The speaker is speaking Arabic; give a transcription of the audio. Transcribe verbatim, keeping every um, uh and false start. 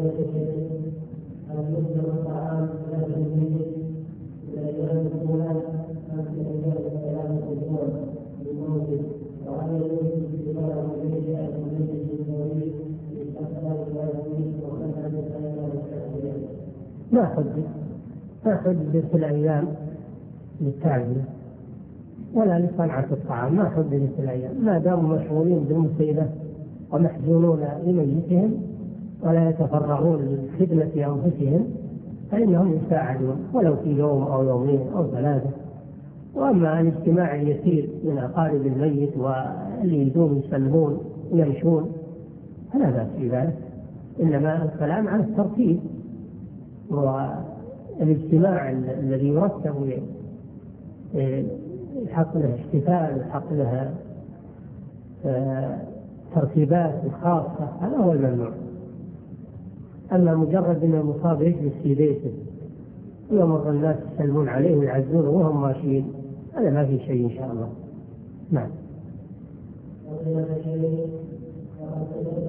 أن يصدر الطعام لا تنزيل إلى الأيام الأولى أم في أيام الأيام الأخرى بالموت وعلى يوم استقرار الليل أو الليل بالموت استقرار الوالدين وخلق الأيام الكافرين. ما حدد ما حدد في الأيام للتعزية ولا لصنعة الطعام، ما حدد في الأيام ما داموا مشغولين بالمصيبة ومحزونون لميتهم ولا يتفرغون لخدمة أنفسهم فإنهم يساعدون ولو في يوم أو يومين أو ثلاثة. وأما الاجتماع اليسير من أقارب الميت واللي يدوم يسلمون ويمشون فلا بأس في ذلك، إنما الكلام عن الترتيب والاجتماع الذي يرتب يحط له احتفال ويحط له ترتيبات خاصة، هذا هو الممنوع. أما مجرد أن المصاب يجلس في بيته ويمر الناس يسلمون عليه ويعزونه وهم ماشيين هذا ما في شيء إن شاء الله. نعم.